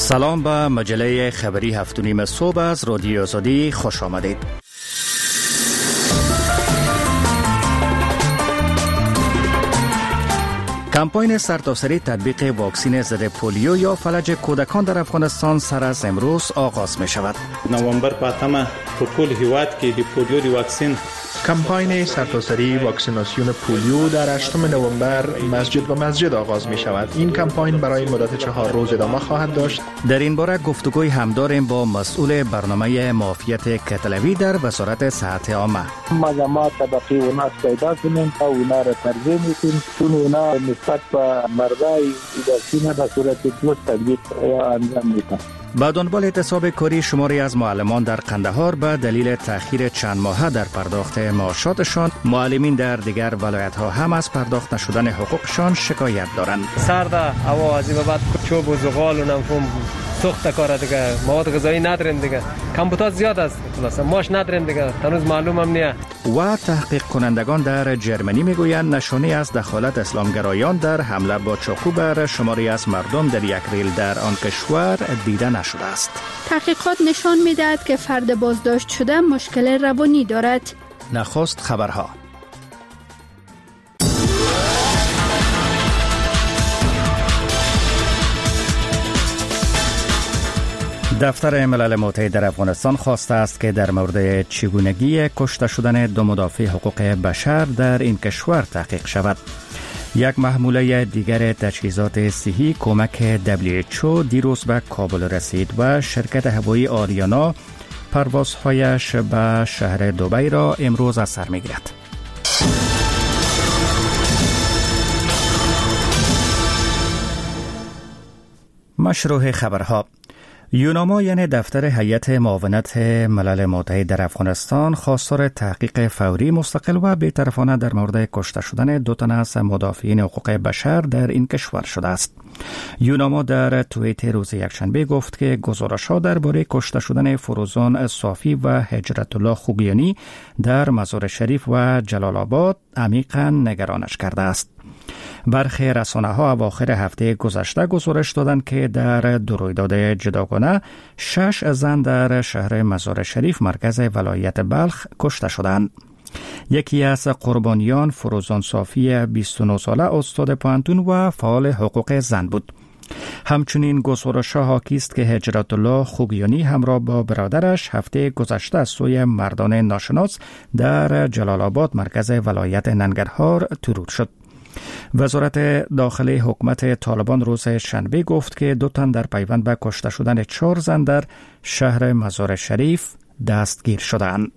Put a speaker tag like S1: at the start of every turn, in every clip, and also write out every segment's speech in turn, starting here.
S1: سلام به مجله خبری 7:30 صبح از رادیو آزادی خوش آمدید. کمپاین سرتاسری تطبیق واکسن ضد پولیو یا فلج کودکان در افغانستان سر از امروز آغاز می شود.
S2: نوامبر پاتمه په ټول هیواد کې د پولیو دی واکسن.
S3: کمپاین سرتاسری واکسیناسیون پولیو در 8 نوامبر مسجد به مسجد آغاز می شود. این کمپاین برای مدت 4 روز ادامه خواهد داشت.
S1: در این باره گفتگوی هم داریم با مسئول برنامه معافیت کتلوی در وزارت صحت عامه.
S4: ما طبقه اونا پیدا کنیم تا اونا را ترجیح میدیم چون اونا نسبت به مردای واکسن به صورت درست تطبیق انجام میدن.
S1: با دنبال اعتصاب کاری شماری از معلمان در قندهار به دلیل تأخیر چند ماهه در پرداخت معاشاتشان، معلمین در دیگر ولایت‌ها هم از پرداخت نشدن حقوقشان شکایت دارند.
S5: سرده هوا از این بعد چوب و زغال و نفهم سخت کار دیگه، مواد غذایی نداریم دیگه، کمبوتات زیاد است، خلاص ماش نداریم دیگه، هنوز معلوم هم نیه.
S1: و تحقیق کنندگان در جرمنی میگویند نشانه از دخالت اسلامگرایان در حمله با چاقو بر شماری از مردم در 1 اپریل در آن کشور دیده نشده است.
S6: تحقیقات نشان می‌دهد که فرد بازداشت شده مشکل روانی دارد.
S1: نخست خبرها. دفتر ملل متحد در افغانستان خواسته است که در مورد چگونگی کشته شدن 2 مدافع حقوق بشر در این کشور تحقیق شود. یک محموله دیگر تجهیزات صحی کمک WHO دیروز به کابل رسید و شرکت هوایی آریانا پروازهایش به شهر دبی را امروز از سر می‌گیرد. مشروع خبرها. یوناما یعنی دفتر هیئت معاونت ملل متحد در افغانستان خواستار تحقیق فوری مستقل و بی‌طرفانه در مورد کشته شدن 2 تن از مدافعین حقوق بشر در این کشور شده است. یوناما در توییت روز یکشنبه گفت که گزارش‌ها درباره کشته شدن فروزان صافی و هجرت الله خوگیانی در مزار شریف و جلال آباد عمیقاً نگرانش کرده است. برخی رسانه‌ها اواخر هفته گذشته گزارش دادند که در 2 رویداد جداگانه 6 زن در شهر مزار شریف مرکز ولایت بلخ کشته شدند. یکی از قربانیان فروزان صافی 29 ساله استاد پوهنتون و فعال حقوق زن بود. همچنین گزارش‌ها حاکی است که هجرت الله خوگیانی همراه با برادرش هفته گذشته از سوی مردان ناشناس در جلال آباد مرکز ولایت ننگرهار ترور شد. وزارت داخلی حکومت طالبان روز شنبه گفت که 2 تن در پیوند به کشته شدن 4 زن در شهر مزار شریف دستگیر شدند.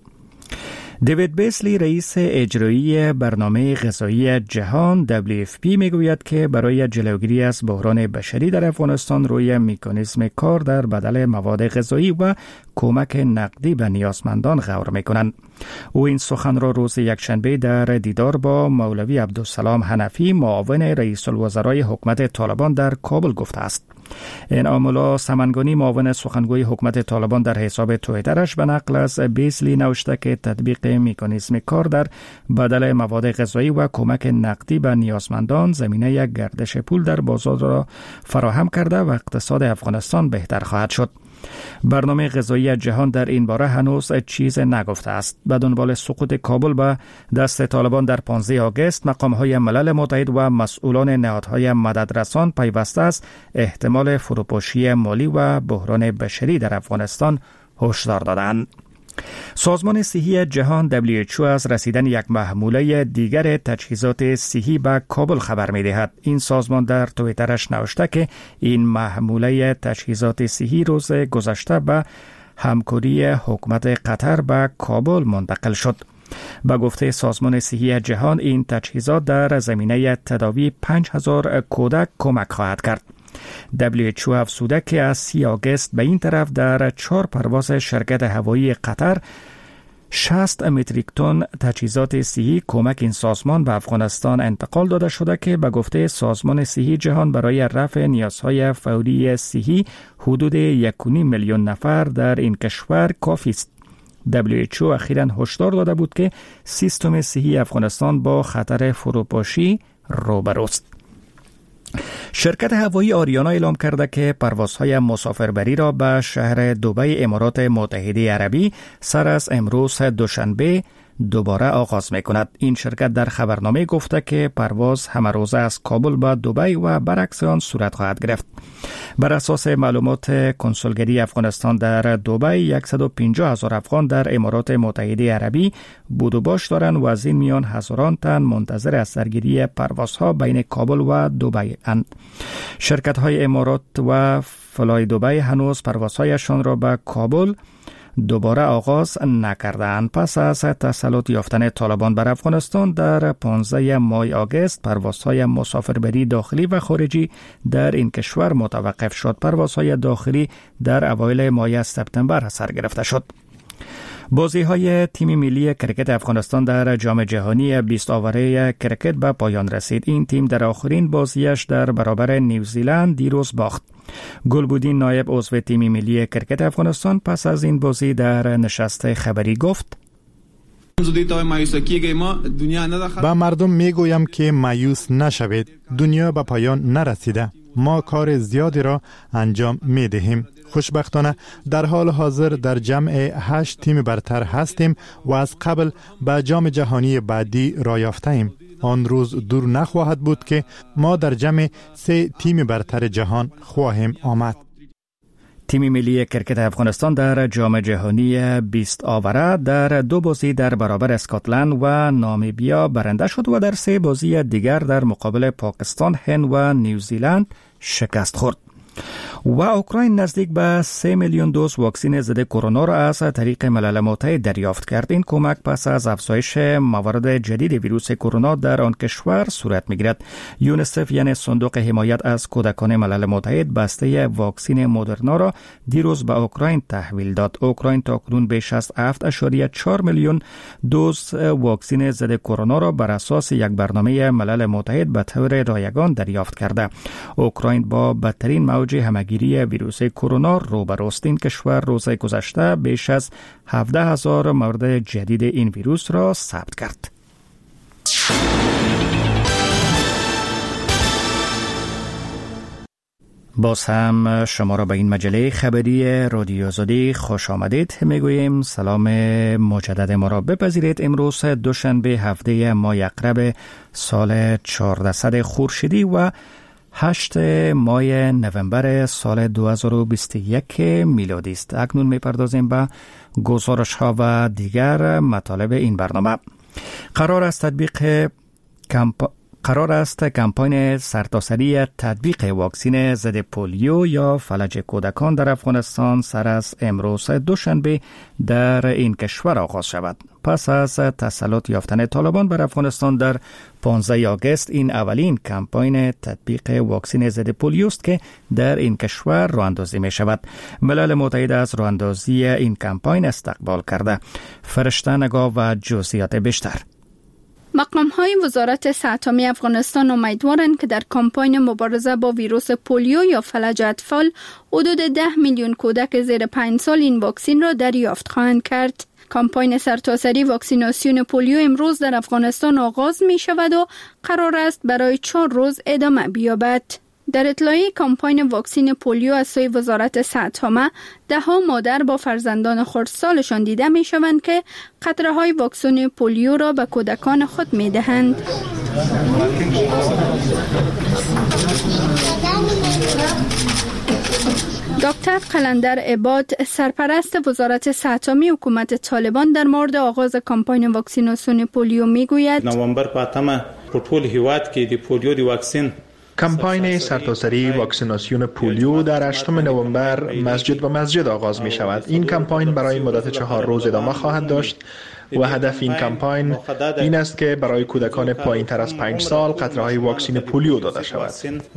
S1: دیوید بیسلی رئیس اجرایی برنامه غذایی جهان WFP میگوید که برای جلوگیری از بحران بشری در افغانستان روی مکانیزم کار در بدل مواد غذایی و کمک نقدی به نیازمندان غور میکنند. او این سخن را روز یکشنبه در دیدار با مولوی عبدالسلام حنفی معاون رئیس الوزرای حکومت طالبان در کابل گفته است. این آمولا سمنگانی معاون سخنگوی حکومت طالبان در حساب توییترش به نقل از بیسلی نوشته که تطبیق مکانیزم کار در بدل مواد غذایی و کمک نقدی به نیازمندان زمینه یک گردش پول در بازار را فراهم کرده و اقتصاد افغانستان بهتر خواهد شد. برنامه غذایی جهان در این باره هنوز چیز نگفته است. به دنبال سقوط کابل به دست طالبان در 15 آگوست مقام‌های ملل متحد و مسئولان نهادهای مددرسان پیوسته است احتمال فروپاشی مالی و بحران بشری در افغانستان هشدار دادند. سازمان صحی جهان WHO از رسیدن یک محموله دیگر تجهیزات صحی به کابل خبر می‌دهد. این سازمان در توییترش نوشته که این محموله تجهیزات صحی روز گذشته به همکاری حکومت قطر به کابل منتقل شد. به گفته سازمان صحی جهان این تجهیزات در زمینه تداوی 5000 کودک کمک خواهد کرد. WHO افزوده که از 30 آگوست به این طرف در 4 پرواز شرکت هوایی قطر 60 متریک تن تجهیزات صحی کمک این سازمان به افغانستان انتقال داده شده که به گفته سازمان صحی جهان برای رفع نیازهای فوری صحی حدود 1.5 میلیون نفر در این کشور کافی است. WHO اخیراً هشدار داده بود که سیستم صحی افغانستان با خطر فروپاشی روبروست. شرکت هوایی آریانا اعلام کرده که پروازهای مسافربری را به شهر دبی امارات متحده عربی سر از امروز دوشنبه دوباره آغاز می کند. این شرکت در خبرنامه گفته که پرواز همه روزه از کابل به دبی و برعکس آن صورت خواهد گرفت. بر اساس معلومات کنسولگری افغانستان در دبی 150,000 افغان در امارات متحده عربی بود و باش دارند و از این میان هزاران تن منتظر از سرگیری پروازها بین کابل و دبی اند. شرکت های امارات و فلای دبی هنوز پروازهایشان را به کابل دوباره آغاز نکردند. پس از تسلط یافتن طالبان بر افغانستان در 15 ماه آگوست پروازهای مسافربری داخلی و خارجی در این کشور متوقف شد. پروازهای داخلی در اوایل ماه سپتامبر سر گرفته شد. بازی‌های تیم ملی کرکت افغانستان در جام جهانی 20 آوره کرکت به پایان رسید. این تیم در آخرین بازیش در برابر نیوزیلند دیروز باخت. گلبودین نایب عضو تیم ملی کرکت افغانستان پس از این بازی در نشست خبری گفت:
S7: با مردم میگویم که مایوس نشوید. دنیا به پایان نرسیده. ما کار زیادی را انجام میدهیم. خوشبختانه در حال حاضر در جمع 8 تیم برتر هستیم و از قبل به جام جهانی بعدی راه یافته‌ایم. آن روز دور نخواهد بود که ما در جمع 3 تیم برتر جهان خواهیم آمد.
S1: تیم ملی کرکت افغانستان در جام جهانی 20 آوره در 2 بازی در برابر اسکاتلند و نامیبیا برنده شد و در 3 بازی دیگر در مقابل پاکستان، هند و نیوزیلند شکست خورد. و اوکراین نزدیک به 3 میلیون دوز واکسن ضد کرونا را از طریق ملل متحد دریافت کرد. این کمک پس از افزایش موارد جدید ویروس کرونا در آن کشور صورت می‌گیرد. یونیسف یعنی صندوق حمایت از کودکان ملل متحد بسته واکسن مدرنا را دیروز به اوکراین تحویل داد. اوکراین تاکنون بیش از 7.4 میلیون دوز واکسن ضد کرونا را بر اساس یک برنامه ملل متحد به طور رایگان دریافت کرده. اوکراین با بدترین موج همگیری ویروس کرونا روبروست. این کشور روز گذشته بیش از 17,000 مورد جدید این ویروس را ثبت کرد. باز هم شما را به این مجله خبری رادیو آزادی خوش آمدید میگوییم. سلام مجدد ما را بپذیرید. امروز دوشنبه 7 ماه عقرب سال 1400 خورشیدی و 8 ماه نوامبر سال 2021 میلادی است. اکنون میپردازیم به گزارش ها و دیگر مطالب این برنامه. قرار است کمپاین سرتاسری تطبیق واکسن ضد پولیو یا فلج کودکان در افغانستان سر از امروز دوشنبه در این کشور آغاز شود. پس از تسلط یافتن طالبان بر افغانستان در 15 آگوست این اولین کمپاین تطبیق واکسن ضد پولیو است که در این کشور راه‌اندازی می شود. ملل متحد از راه‌اندازی این کمپاین استقبال کرده. فرشته نگاه و جزئیات بیشتر.
S6: مقام‌های وزارت صحت عامه افغانستان امیدوارند که در کمپاین مبارزه با ویروس پولیو یا فلج اطفال حدود 10 میلیون کودک زیر 5 سال این واکسن را دریافت خواهند کرد. کمپاین سرتاسری واکسیناسیون پولیو امروز در افغانستان آغاز می شود و قرار است برای 4 روز ادامه بیابد. در اطلاعیه کمپاین واکسن پولیو از سوی وزارت صحت عامه ده‌ها مادر با فرزندان خردسالشان دیده می شوند که قطره های واکسن پولیو را به کودکان خود می دهند. دکتر قلندر عباد سرپرست وزارت صحت عامه حکومت طالبان در مورد آغاز کمپاین واکسیناسیون پولیو می گوید
S2: نوامبر پاتمه په ټول هیواد کې د پولیو د واکسین
S3: کمپاین سرتاسری واکسیناسیون پولیو در 8 نوامبر مسجد به مسجد آغاز می شود. این کمپاین برای مدت 4 روز ادامه خواهد داشت و هدف این کمپاین این است که برای کودکان پایین تر از 5 سال قطره های واکسن پولیو داده شود.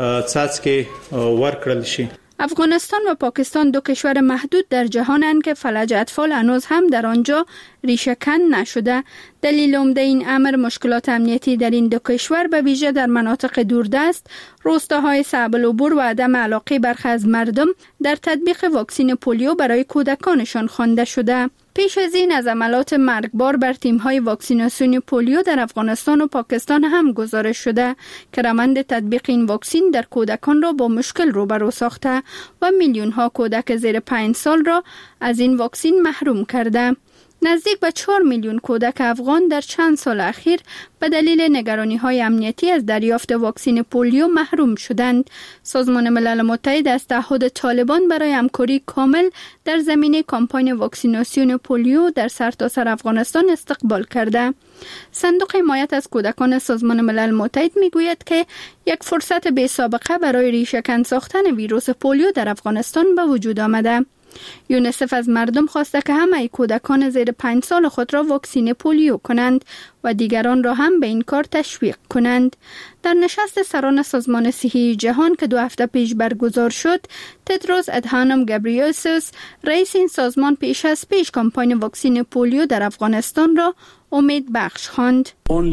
S6: افغانستان و پاکستان 2 کشور محدود در جهانند که فلج اطفال هنوز هم در آنجا ریشه‌کن نشده. دلیل عمده این امر مشکلات امنیتی در این 2 کشور به ویژه در مناطق دوردست، روستاهای صعب العبور و عدم علاقه برخی از مردم در تطبیق واکسن پولیو برای کودکانشان خوانده شده. پیش از این از عملات مرگبار بر تیم‌های واکسیناسیون پولیو در افغانستان و پاکستان هم گزارش شده که روند تطبیق این واکسین در کودکان را با مشکل روبرو ساخته و میلیون‌ها کودک زیر 5 سال را از این واکسین محروم کرده. نزدیک به 4 میلیون کودک افغان در چند سال اخیر به دلیل نگرانی‌های امنیتی از دریافت واکسن پولیو محروم شدند. سازمان ملل متحد از تعهد طالبان برای همکاری کامل در زمینه کمپاین واکسیناسیون پولیو در سرتاسر افغانستان استقبال کرده. صندوق حمایت از کودکان سازمان ملل متحد میگوید که یک فرصت بی سابقه برای ریشه‌کن ساختن ویروس پولیو در افغانستان به وجود آمده. یونیسف از مردم خواسته که همه کودکان زیر 5 سال خود را واکسین پولیو کنند و دیگران را هم به این کار تشویق کنند. در نشست سران سازمان صحی جهان که 2 هفته پیش برگزار شد، تدروس ادهانم گبریوسوس رئیس این سازمان پیش کمپاین واکسین پولیو در افغانستان را امید بخش خواند.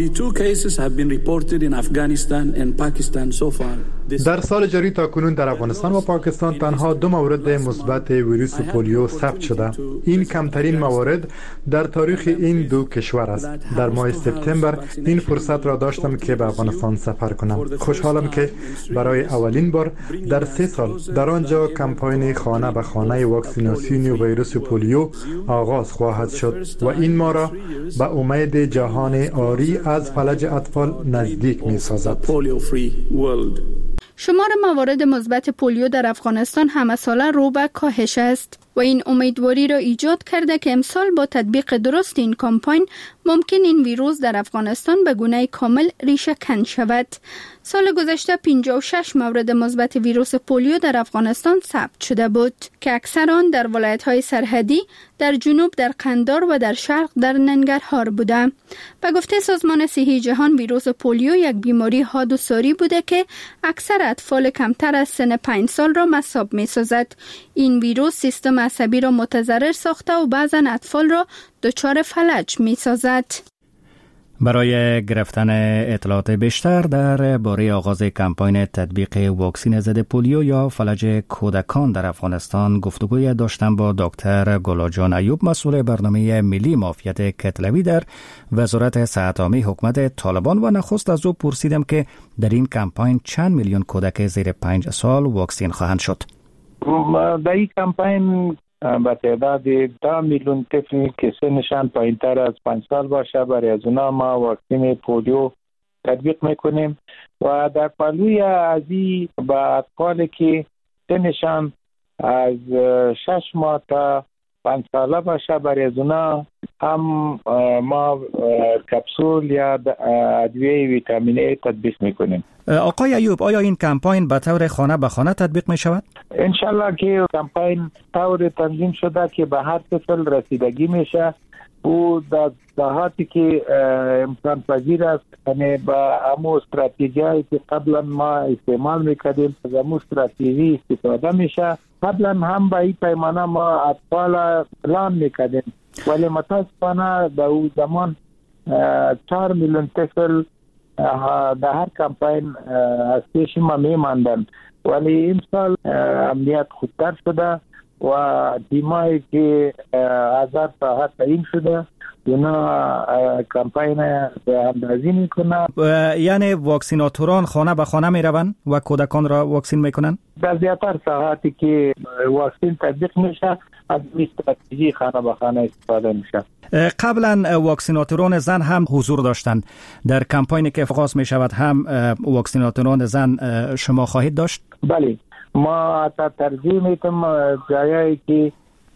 S7: در سال جاری تا کنون در افغانستان و پاکستان تنها 2 مورد مثبت ویروس پولیو ثبت شده. این کمترین موارد در تاریخ این 2 کشور است. در ماه سپتامبر این فرصت را داشتم که به افغانستان سفر کنم. خوشحالم که برای اولین بار در 3 سال در آنجا کمپاین خانه به خانه واکسیناسیون ویروس پولیو آغاز خواهد شد و این ما را به امید جهان عاری از فلج اطفال نزدیک می سازد.
S6: شمار موارد مثبت پولیو در افغانستان همه ساله رو به کاهش است و این امیدواری را ایجاد کرده که امسال با تطبیق درست این کمپاین ممکن این ویروس در افغانستان به گونه کامل ریشه کن شود. سال گذشته 56 مورد مثبت ویروس پولیو در افغانستان ثبت شده بود که اکثر آن در ولایت‌های سرحدی، در جنوب در قندار و در شرق در ننگرهار بوده. به گفته سازمان صحی جهان، ویروس پولیو یک بیماری حاد و ساری بوده که اکثر اطفال کمتر از سن 5 سال را مصاب می‌سازد. این ویروس سیستم عصبی را متضرر ساخته و بعضا اطفال را دچار فلج می‌سازد.
S1: برای گرفتن اطلاعات بیشتر در باره آغاز کمپاین تطبیق واکسن ضد پولیو یا فلج کودکان در افغانستان گفتگوی داشتم با دکتر گلاجان ایوب، مسئول برنامه ملی معافیت کتلوی در وزارت صحت عامه حکومت طالبان، و نخست از او پرسیدم که در این کمپاین چند میلیون کودک زیر 5 سال واکسن خواهند شد.
S4: در این کمپاین به تعداد 10 میلیون طفلی که سنشان پایین‌تر از 5 سال باشه برای از اونا ما واکسن پولیو تطبیق میکنیم و در پهلوی ازی به اطفالی که سنشان از 6 ماه تا 5 ساله باشه برای از اونا هم ما کپسول یا ادویه ویتامین ای تطبیق میکنیم.
S1: آقای ایوب، آیا این کمپاین به طور خانه به خانه تطبیق می شود؟
S4: انشالله که کمپاین طور تنظیم شده که به هر طفل رسیدگی میشه و در دهاتی که امکان پذیر است، یعنی با همون استراتژی‌ای که قبلا ما استعمال میکردیم از همون استراتژی استفاده میشه. قبلا هم به این پیمانه ما اطفال اعلام میکردیم ولی متاسفانه در اون زمان 4 میلیون طفل در هر کمپاین از پیش ما میماندن، ولی این سال امنیت خودتر شده و تیمایی که 1000 ساعت تعیین شده اونا کمپاین به اندازی میکنن.
S1: یعنی واکسیناتوران خانه به خانه میروند و کودکان را واکسین میکنن؟
S4: در زیادتر ساعتی که واکسین تطبیق میشه از استراتژی خانه به خانه استفاده میشه.
S1: قبلا واکسیناتوران زن هم حضور داشتند. در کمپاینی که آغاز میشود هم واکسیناتوران زن شما خواهید داشت؟
S4: بله، ما ترجیح میتم جایی که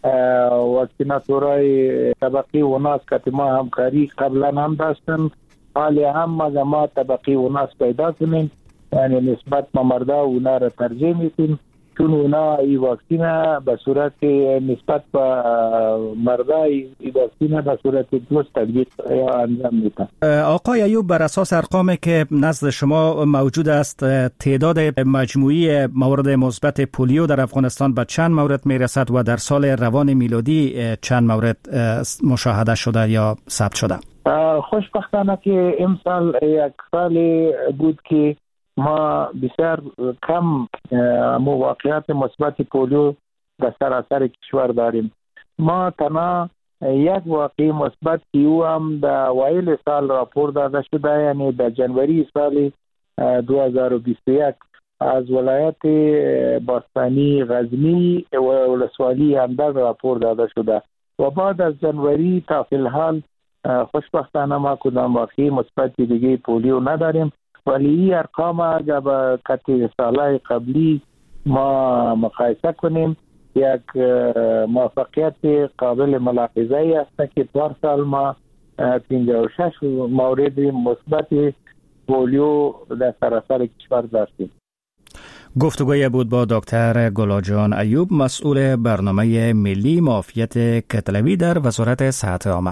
S4: واکسیناتورای طبقی و ناس که ما همکاری قبلا هم داشتن، حالی هم ما طبقی و ناس پیدا کنیم، یعنی نسبت ما مردا و اونا را ترجیح میتیم چون اونا ای واکسین به صورت نسبت به مردا ای واکسین به صورت درست تطبیق انجام میدن.
S1: آقای ایوب، بر اساس ارقامی که نزد شما موجود است، تعداد مجموعی موارد مثبت پولیو در افغانستان به چند مورد میرسد و در سال روان میلادی چند مورد مشاهده شده یا ثبت شده؟
S4: خوشبختانه که امسال یک سال بود که ما بسیار کم مواقعات مثبت پولیو در سراسر کشور داریم. ما تنها یک واقعی مثبت که او هم در اوایل سال راپور داده شده، یعنی در جنوری سال 2021 از ولایت باستانی غزنی و ولسوالی همدرد راپور داده شده و بعد از جنوری تا فی الحال خوشبختانه ما کدام واقعی مثبت دیگه پولیو نداریم، ولی این ارقام اگر با قطع سالهای قبلی ما مقایسه کنیم یک موفقیت قابل ملاحظه است که پارسال ما 56 مورد مثبت پولیو در سراسر کشور داشتیم.
S1: گفتگوی بود با دکتر گلاجان ایوب، مسئول برنامه ملی معافیت کتلوی در وزارت صحت عامه.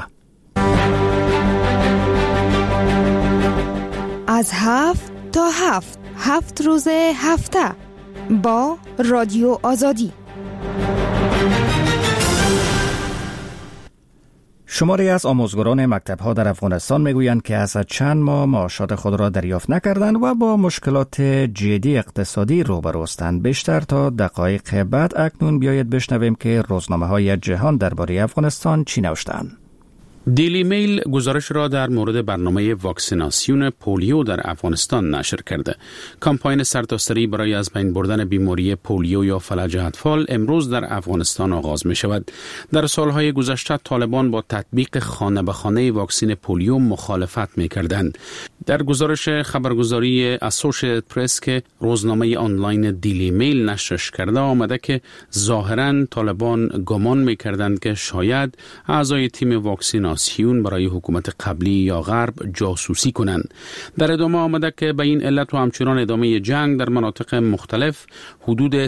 S8: از 7 تا 7 روز هفته با رادیو آزادی.
S1: شماری از آموزگاران مکتب‌ها در افغانستان میگویند که از چند ماه معاشات خود را دریافت نکردند و با مشکلات جدی اقتصادی روبرو هستند. بیشتر تا دقایق بعد اکنون بیایید بشنویم که روزنامه‌های جهان درباره افغانستان چی نوشتند.
S9: دیلی میل گزارش را در مورد برنامه واکسیناسیون پولیو در افغانستان نشر کرده. کمپاین سرتاسری برای از بین بردن بیماری پولیو یا فلج اطفال امروز در افغانستان آغاز می شود. در سالهای گذشته طالبان با تطبیق خانه به خانه واکسین پولیو مخالفت می کردند. در گزارش خبرگزاری اسوشییتد پرس که روزنامه آنلاین دیلی میل نشرش کرده آمده که ظاهراً طالبان گمان می کردند که شاید اعضای تیم واکسیناسیون برای حکومت قبلی یا غرب جاسوسی کنند. در ادامه آمده که به این علت و همچنان ادامه جنگ در مناطق مختلف حدود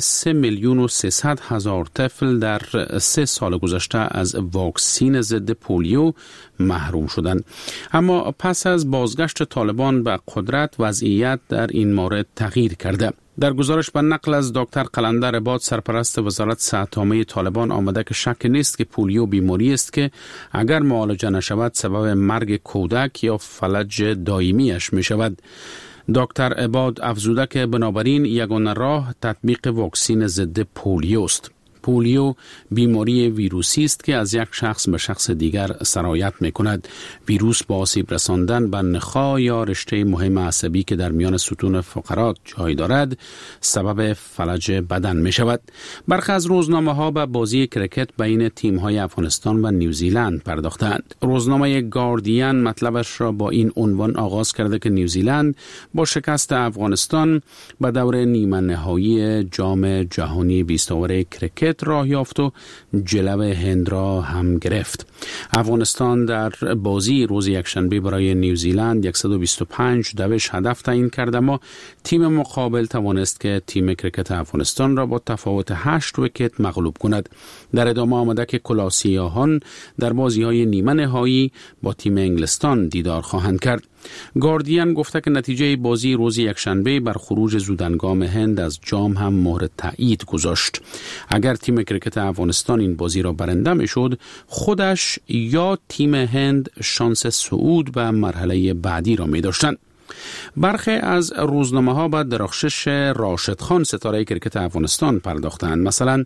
S9: 3,300,000 طفل در 3 سال گذشته از واکسین ضد پولیو محروم شدند. اما پس از بازگشت طالبان به قدرت وضعیت در این مورد تغییر کرده. در گزارش به نقل از دکتر قلندر عباد سرپرست وزارت صحت عامه طالبان آمده که شک نیست که پولیو بیماری است که اگر معالجه نشود سبب مرگ کودک یا فلج دائمیش می شود. دکتر عباد افزوده که بنابراین یگانه راه تطبیق واکسین ضد پولیو است. پولیو بیماری ویروسی است که از یک شخص به شخص دیگر سرایت می کند. ویروس با آسیب رساندن به نخاع یا رشته مهم عصبی که در میان ستون فقرات جای دارد سبب فلج بدن می شود. برخی از روزنامه ها به بازی کرکت بین تیم های افغانستان و نیوزیلند پرداختند. روزنامه گاردین مطلبش را با این عنوان آغاز کرده که نیوزیلند با شکست افغانستان به دور نیمه نهایی جام جهانی 20 اوور کرکت راه یافت و جلو هند را هم گرفت. افغانستان در بازی روز یکشنبه برای نیوزیلند 125 دوش هدف تعیین کرد، اما تیم مقابل توانست که تیم کرکت افغانستان را با تفاوت 8 ویکت مغلوب کند. در ادامه آمده که کلاسیاهان در بازی‌های نیمه نهایی با تیم انگلستان دیدار خواهند کرد. گاردین گفته که نتیجه بازی روز یکشنبه بر خروج زودهنگام هند از جام هم مهر تایید گذاشت. اگر تیم کرکت افغانستان این بازی را برنده میشد، خودش یا تیم هند شانس صعود به مرحله بعدی را می داشتند. برخی از روزنامه‌ها به درخشش راشد خان ستاره کرکت افغانستان پرداختند. مثلا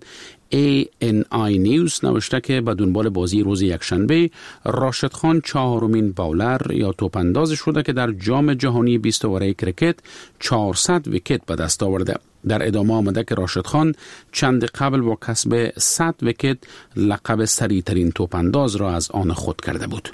S9: ANI نیوز نوشته که به دنبال بازی روز یکشنبه راشد خان 4مین باولر یا توپانداز شده که در جام جهانی 20 اوور کرکت 400 ویکت به دست آورده. در ادامه آمده که راشد خان چند قبل با کسب 100 ویکت لقب سریعترین توپانداز را از آن خود کرده بود.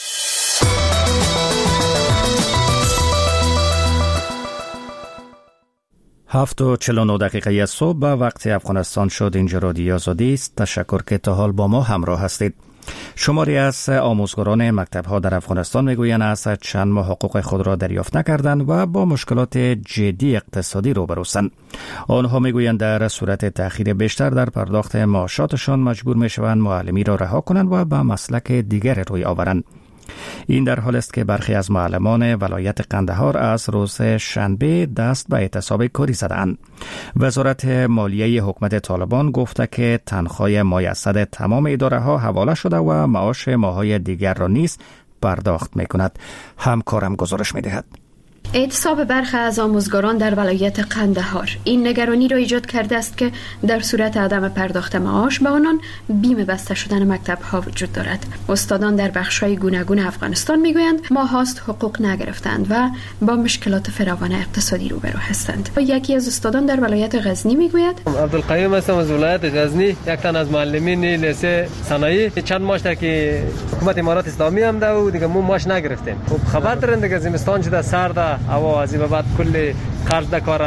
S1: 7:49 صبح به وقت افغانستان شد. اینجا رادیو آزادی است. تشکر که تا حال با ما همراه هستید. شماری از آموزگاران مکتب‌ها در افغانستان میگویند از چند ماه حقوق خود را دریافت نکردند و با مشکلات جدی اقتصادی روبرو هستند. آنها میگویند در صورت تأخیر بیشتر در پرداخت معاشاتشان مجبور میشوند معلمی را رها کنند و به مسلک دیگر روی آورند. این در حال است که برخی از معلمان ولایت قندهار از روز شنبه دست به اعتصاب کاری زدند. وزارت مالیه حکومت طالبان گفته که تنخواه مایسر تمام اداره ها حواله شده و معاش ماهای دیگر را نیز پرداخت می کند. همکارم گزارش می دهد.
S10: اعتصاب برخی از آموزگاران در ولایت قندهار این نگرانی را ایجاد کرده است که در صورت عدم پرداخت معاش به آنان بیم بسته شدن مکتب‌ها وجود دارد. استادان در بخش‌های گوناگون افغانستان میگویند ماهاست حقوق نگرفتند و با مشکلات فراوان اقتصادی روبرو هستند. یکی از استادان در ولایت غزنی میگوید
S5: عبدالقیوم هستم از ولایت غزنی، یک تن از معلمین لیسه صنایع. چند ماش که حکومت امارات اسلامی هم ده و دیگه ما ماش نگرفتیم. خب خبر دارن دیگه زمستان شده سرده، هوا از این بعد کلی قرض ده کار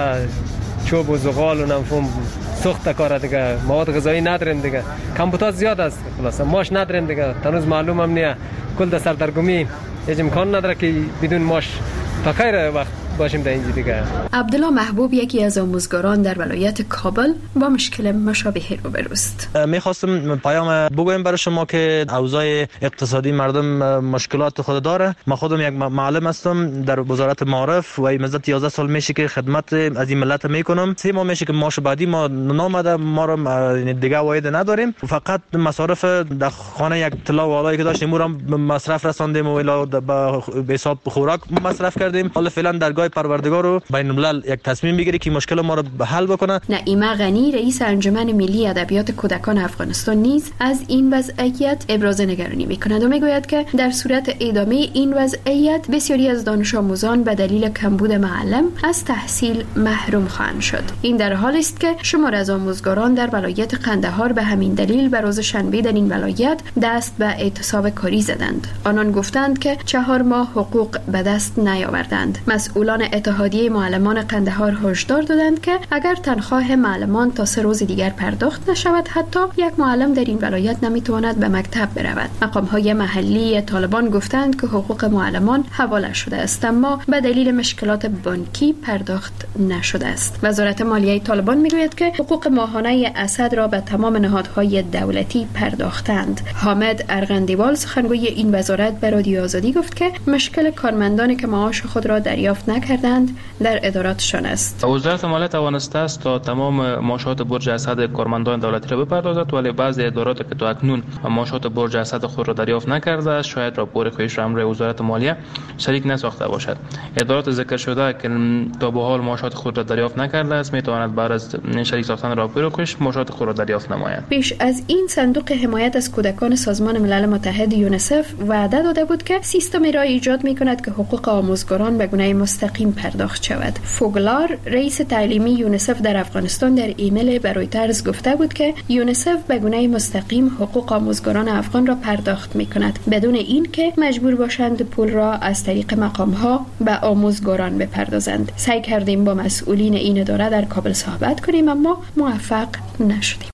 S5: چوب و زغال و نفهم سوخت کار دیگه، مواد غذایی نداریم دیگه، کمبوتات زیاد است، خلاص ماش نداریم دیگه، تنوز معلوم هم نیه کل ده سردرگمی هیچ امکان نداره که بدون ماش تا خیر وقت باشیم در اینجا دیگه.
S10: عبدالله محبوب یکی از آموزگاران در ولایت کابل با مشکل مشابهی روبروست.
S11: میخواستم پیام بگویم برای شما که اوضاع اقتصادی مردم مشکلات خود داره. من خودم یک معلم هستم در وزارت معارف و مدت 11 سال میشه که خدمت از این ملت میکنم. 3 ماه میشه که معاش بعدی ما نامده، ما رو دیگه واید نداریم، فقط مصارف در خانه یک طلا والایی که داشتیم رو مصرف رساندیم و الی به حساب خوراک مصرف کردیم. حالا فعلا درگاه پروردگار رو بین الملل یک تصمیم بگیره که مشکل ما رو حل بکنه.
S10: نعیمه غنی رئیس انجمن ملی ادبیات کودکان افغانستان نیز از این وضعیت ابراز نگرانی میکند و میگوید که در صورت ادامه این وضعیت بسیاری از دانش آموزان به دلیل کمبود معلم از تحصیل محروم خواهند شد. این در حالی است که شمار از آموزگاران در ولایت قندهار به همین دلیل به روز شنبه در این ولایت دست به اعتصاب کاری زدند. آنان گفتند که 4 ماه حقوق به دست نیاوردند. مسئولان اتحادیه معلمان قندهار هشدار دادند که اگر تنخواه معلمان تا 3 روز دیگر پرداخت نشود، حتی یک معلم در این ولایت نمیتواند به مکتب برود. مقام‌های محلی طالبان گفتند که حقوق معلمان حواله شده است، اما به دلیل مشکلات بانکی پرداخت نشده است. وزارت مالیه طالبان میگوید که حقوق ماهانه اسد را به تمام نهادهای دولتی پرداختند. حامد ارغندیوال سخنگوی این وزارت به رادیو آزادی گفت که مشکل کارمندانی که معاش خود را دریافت نکردند در اداراتشان است.
S12: وزارت مالیه توانسته است تا تمام معاشات برج اسد کارمندان دولتی را بپردازد، ولی بعضی ادارات که تا اکنون معاشات برج اسد خود را دریافت نکرده است شاید راپور خواهش را امر وزارت مالیه شریک نساخته باشد. ادارات ذکر شده که تا به حال معاشات خود را دریافت نکرده است میتواند بعد از شریک ساختن راپور خواهش معاشات خود را دریافت نماید.
S10: پیش از این صندوق حمایت از کودکان سازمان ملل متحد یونیسف وعده داده بود که سیستمی را ایجاد می‌کند که حقوق آموزگاران به گونه مستقیم پرداخت شود. فوگلار رئیس تعلیمی یونیسف در افغانستان در ایمیل به رویترز گفته بود که یونیسف به گونه مستقیم حقوق آموزگاران افغان را پرداخت می‌کند بدون اینکه مجبور باشند پول را از طریق مقام‌ها به آموزگاران بپردازند. سعی کردیم با مسئولین این اداره در کابل صحبت کنیم اما موفق نشدیم.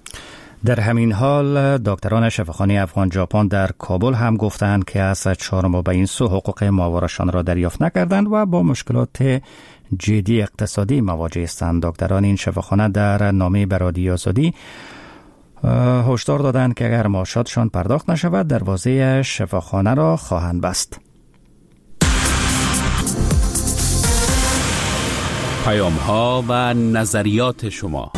S1: در همین حال دکتران شفاخانه افغان ژاپن در کابل هم گفتند که از 4 ماه به این سو حقوق ماوراشان را دریافت نکردند و با مشکلات جدی اقتصادی مواجه هستند. دکتران این شفاخانه در نامه به رادیو آزادی هشدار دادند که اگر معاشاتشان پرداخت نشود دروازه شفاخانه را خواهند بست.
S9: پیام‌ها و نظریات شما.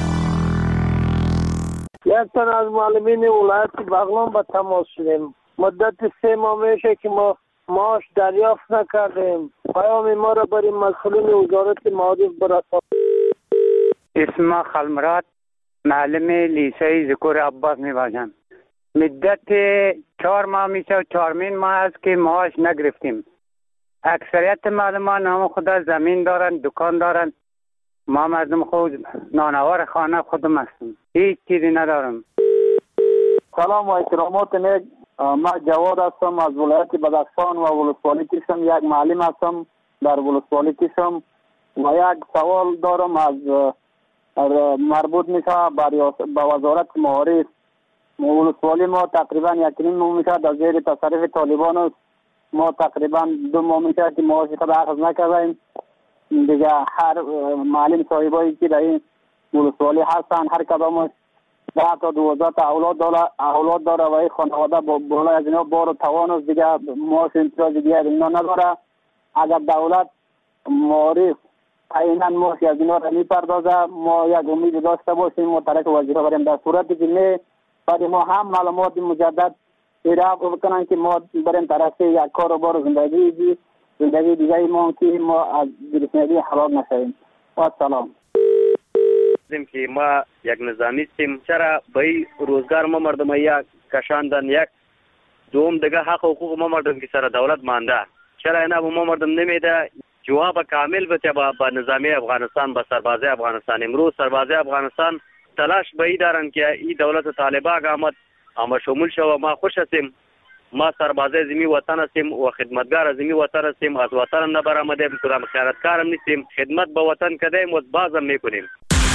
S4: یک تن از معلمین ولایت بغلان با تماس شدیم. مدت 3 ماه میشه که ما معاش دریافت نکردیم. پیام ما را برای مسئولین وزارت معارف برسانید.
S13: اسم خلمرات معلم لیسه ذکر عباس میباشم. مدت 4 ماه میشه و 4مین ماه است که معاش نگرفتیم. اکثریت معلمان هم خدا زمین دارن، دکان دارن. ما مردم خود نانوار خانه خودم هستم، هیچ چیزی ندارم.
S4: سلام و احترامات نیک. ما جواد هستم از ولایت بدخشان و ولسوالی کشم. یک معلم هستم در ولسوالی کشم و یک سوال دارم از مربوط میشه به وزارت معارف. ولسوالی ما تقریبا 1.5 ماه میشه در زیر تصرف طالبان است. ما تقریبا 2 ماه میشه که معاش خود اخذ نکردیم. دیگه هر معلم صاحبایی که در این ولسوالی هستن هر کدامش 10 تا 12 تا اولاد داره و این خانواده بالا از اینا بار و توان است. دیگه معاش امتیاز دیگه اینا نداره. اگر دولت معارف عیناً معاش از اینا را میپردازه ما یک امید داشته باشیم ما طرف وزیر بریم. در صورتی که نه بعد ما هم معلومات مجدد ارائه بکنن که ما بریم طرف یک کار و بار زندگی
S14: زندگی دیگه ما که ما از گرسنگی هلاک نشویم. سلام.
S15: که ما یک نظامی هستیم، چرا به روزگار ما مردم یک کشاندن، یک دوم دیگه حق و حقوق ما مردم که سر دولت مانده، چرا اینا به ما مردم نمیده جواب کامل بده با نظامی افغانستان، با سربازی افغانستان. امروز سربازی افغانستان تلاش به ای دارن که این دولت طالبان آمد اما شمول شو. ما خوش هستیم، ما سربازی زمین وطن هستیم و خدمتگار زمین وطن هستیم، از وطن نبرآمدیم، کدام خیانتکارم نیستیم، خدمت به وطن کردیم و بازم میکنیم.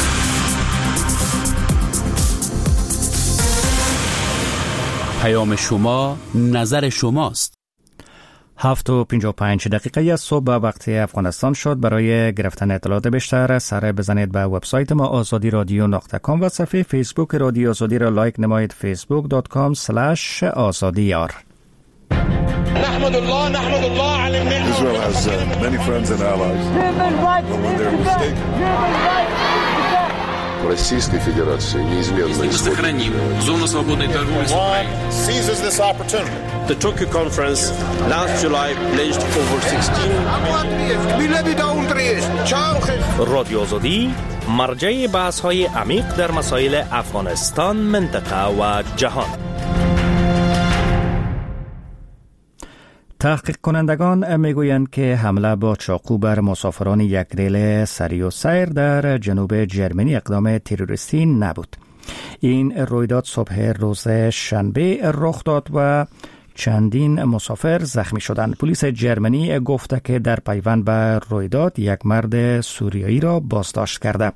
S9: پیام شما، نظر شماست.
S1: 7:55 از صبح وقت افغانستان شد. برای گرفتن اطلاعات بیشتر سر بزنید به وبسایت ما azadiradionuqta.com و صفحه فیسبوک رادیو آزادی را لایک نمایید. facebook.com/azadiyar.
S16: نحمد الله على النعمة. Israel has many friends and allies. But when they're mistaken. Российской Федерации неизменно
S17: сохраним зону свободной торговли с Украиной.
S16: Seizes this opportunity. The Tokyo conference last July pledged over 16.
S18: رادیو آزادی مرجع بحث‌های عمیق در مسائل افغانستان، منطقه و جهان.
S1: تحقیق کنندگان میگویند که حمله با چاقو بر مسافران یک ریل سری و سیر در جنوب جرمنی اقدام تروریستی نبود. این رویداد صبح روز شنبه رخ داد و چندین مسافر زخمی شدند. پلیس جرمنی گفته که در پیوند به رویداد یک مرد سوریایی را بازداشت کرده.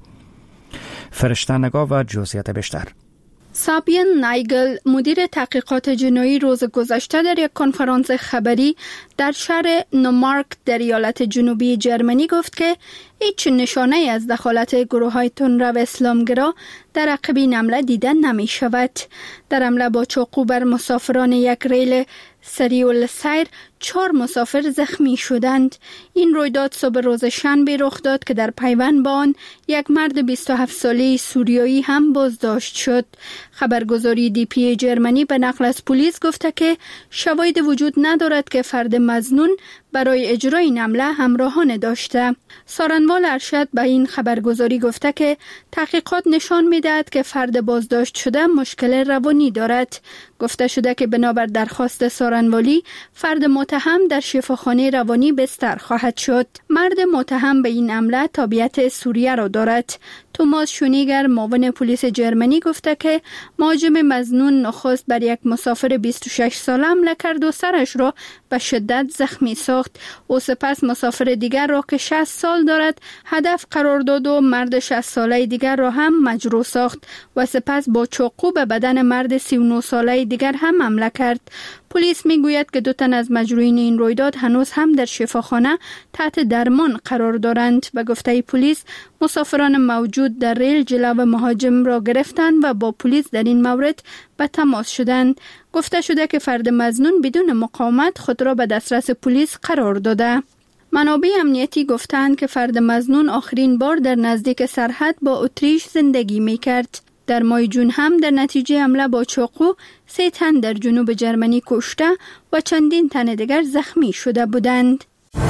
S1: فرشته نگاه و جزئیات بیشتر.
S6: سابین نایگل مدیر تحقیقات جنایی روز گذشته در یک کنفرانس خبری در شهر نومارک در ایالت جنوبی جرمنی گفت که هیچ نشانه از دخالت گروه‌های تندرو اسلامگرا در عقب این حمله دیده نمی شود. در حمله با چاقو بر مسافران یک ریل سری السیر 4 مسافر زخمی شدند. این رویداد صبح روز شنبه رخ داد که در پیوند با آن یک مرد 27 ساله سوریایی هم بازداشت شد. خبرگزاری دی پی جرمنی به نقل از پلیس گفته که شواهد وجود ندارد که فرد مظنون برای اجرای این حمله همراهان داشته. سارنوال ارشد به این خبرگزاری گفته که تحقیقات نشان می‌دهد که فرد بازداشت شده مشکل روانی دارد. گفته شده که بنابر درخواست سارنوالی فرد متهم در شفاخانه روانی بستر خواهد شد. مرد متهم به این حمله تابعیت سوریه را دارد. توماس شونیگر معاون پلیس جرمنی گفته که مهاجم مظنون نخست بر یک مسافر 26 ساله حمله کرد و سرش را به شدت زخمی ساخت. او سپس مسافر دیگر را که 60 سال دارد هدف قرار داد و مرد 60 ساله دیگر را هم مجروح ساخت و سپس با چاقو به بدن مرد 39 ساله دیگر هم حمله کرد. پلیس میگوید که 2 تن از مجروحین این رویداد هنوز هم در شفاخانه تحت درمان قرار دارند. به گفته پلیس مسافران موجود در ریل جلو مهاجم را گرفتند و با پلیس در این مورد به تماس شدند. گفته شده که فرد مظنون بدون مقاومت خود را به دسترس پلیس قرار داده. منابع امنیتی گفتند که فرد مظنون آخرین بار در نزدیک سرحد با اتریش زندگی می‌کرد. در ماه جون هم در نتیجه حمله با چاقو 3 تن در جنوب جرمنی کشته و چندین تن دیگر زخمی شده بودند.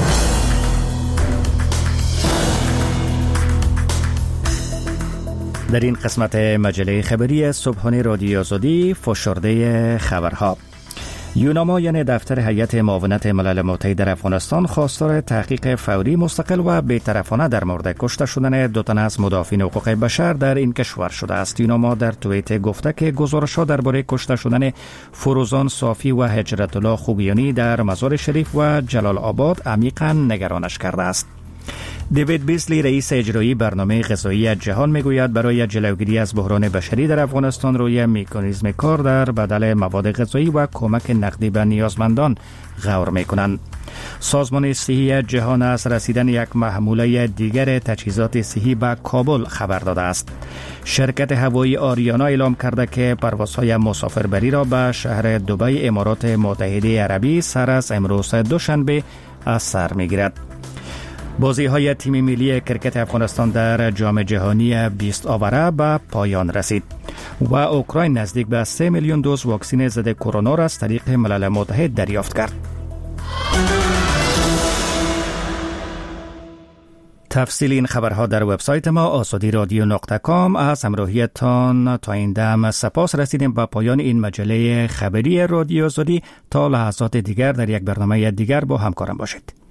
S1: در این قسمت مجله خبری صبحانه رادیو آزادی فشرده خبرها. یوناما یعنی دفتر هیئت معاونت ملل متحد در افغانستان خواستار تحقیق فوری مستقل و بی‌طرفانه در مورد کشته شدن 2 تن از مدافعین حقوق بشر در این کشور شده است. یوناما در توییت گفته که گزارش‌ها درباره کشته شدن فروزان صافی و هجرت الله خوگیانی در مزار شریف و جلال آباد عمیقاً نگرانش کرده است. دیوید بیسلی رئیس اجرایی برنامه غذایی جهان میگوید برای جلوگیری از بحران بشری در افغانستان روی مکانیزم کار در بدل مواد غذایی و کمک نقدی به نیازمندان غور میکنند. سازمان صحی جهان از رسیدن یک محموله دیگر تجهیزات صحی به کابل خبر داده است. شرکت هوایی آریانا اعلام کرده که پروازهای مسافربری را به شهر دبی امارات متحده عربی سر از امروز دوشنبه از سر میگیرد. بازی‌های تیم ملی کرکت افغانستان در جام جهانی 20 آوره به پایان رسید و اوکراین نزدیک به 3 میلیون دوز واکسن ضد کرونا را از طریق ملل متحد دریافت کرد. تفصیل این خبرها در وبسایت ما azadi.radio.com. از همراهیتان تا این دم سپاس. رسیدیم به پایان این مجله خبری رادیو آزادی. تا لحظات دیگر در یک برنامه دیگر با همکارم باشید.